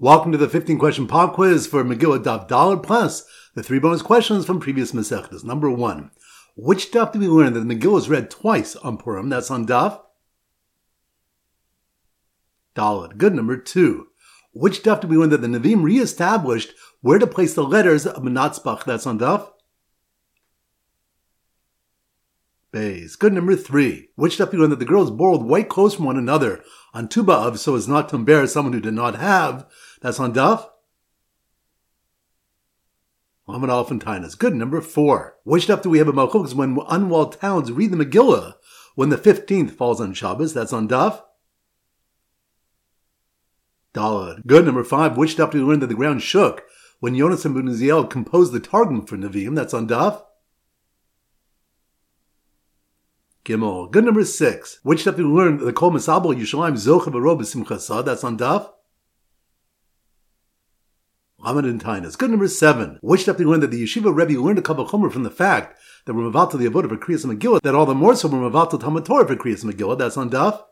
Welcome to the 15-question pop quiz for Megillah Daf Daled plus the 3 bonus questions from previous Masechtas. Number 1. Which daf do we learn that the Megillah is read twice on Purim? That's on Daf Daled. Good. Number 2. Which daf do we learn that the Nevi'im re-established where to place the letters of Menatzbach? That's on Daf Beis. Good. Number 3. Which daf do we learn that the girls borrowed white clothes from one another on Tu B'Av so as not to embarrass someone who did not have? That's on Daf Lamed Aleph and Tainas. Good. Number 4. Which daf do we have in Malchus when unwalled towns read the Megillah when the 15th falls on Shabbos? That's on Daf Daled. Good. Number 5. Which daf do we learn that the ground shook when Yonasan ben Uziel composed the Targum for Nevi'im? That's on Daf Gimel. Good. Number 6. Which daf do we learn that the Kol Mesabel Yushalayim Zocha V'Ro B'Simchasa? That's on Daf Lamed and Tainas. Good. Number 7. Which daf do we learn that the Yeshiva Rebbe learned a Kabbalah Chomer from the fact that we're Mevatel the Avodah for Kriyas Megillah, that all the more so we're Mevatel Talmud Torah for Kriyas Megillah? That's on Daf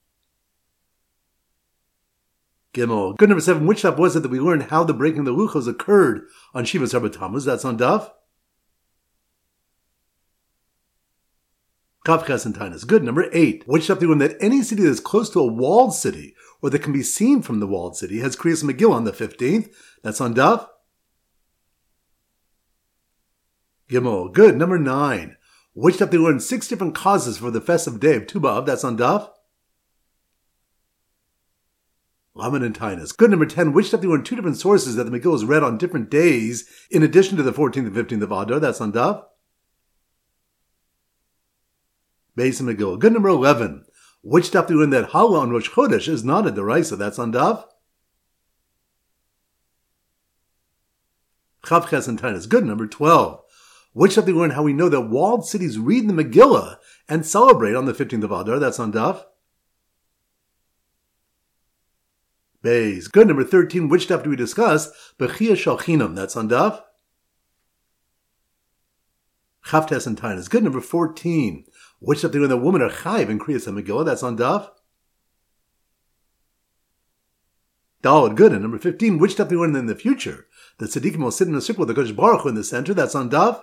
Gimel. Good. Number 7. Which daf was it that we learned how the breaking of the Luchos occurred on Shivas Rabba Tammuz? That's on Daf Kaf and Tainas. Good. Number 8. Which daf do we learn that any city that is close to a walled city or that can be seen from the walled city has Kriyas Megillah on the 15th? That's on Daf Gimel. Good. Number 9. Which daf do we learn 6 different causes for the festive day of Tu B'Av? That's on Daf Lamed and Tainas. Good. Number 10. Which daf do we learn 2 different sources that the Megillah is read on different days in addition to the 14th and 15th of Adar? That's on Daf Beis and Megillah. Good. Number 11. Which daf do we learn that Hallel on Rosh Chodesh is not a deraisa? That's on Daf Chav and Tainas. Good. Number 12. Which daf do we learn how we know that walled cities read the Megillah and celebrate on the 15th of Adar? That's on Daf Beis. Good. Number 13. Which daf do we discuss Bechia Shel Chinam? That's on Daf Chav and Tainas. Good. Number 14. Which daf do we learn that women are chayiv in Kriyas Megillah? That's on Daf Daled. Good. And number 15. Which daf do we learn that in the future the tzaddikim will sit in a circle with the Kodesh Baruch Hu in the center? That's on Daf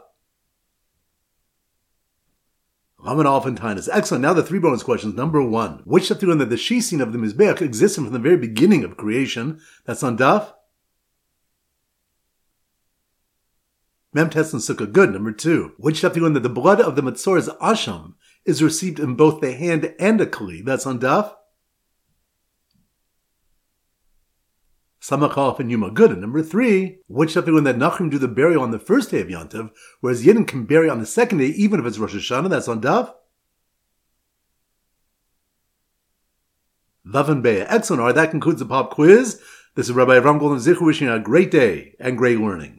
Lamed Aleph and Tainas. Excellent. Now the 3 bonus questions. Number 1. Which daf do we learn that the shisin of the Mizbeach existed from the very beginning of creation? That's on Daf Mem Tes and Sukkah. Good. Number 2. Which daf do we learn that the blood of the Matzoras Asham is received in both the hand and a kli? That's on Daf Samach Aleph and Yuma. Good. And number 3. Which daf do we learn that Nachrim do the burial on the first day of Yantav, whereas Yidden can bury on the second day even if it's Rosh Hashanah? That's on Daf Vav and Be'ah. Excellent. All right, that concludes the pop quiz. This is Rabbi Avram Golden Zichu wishing you a great day and great learning.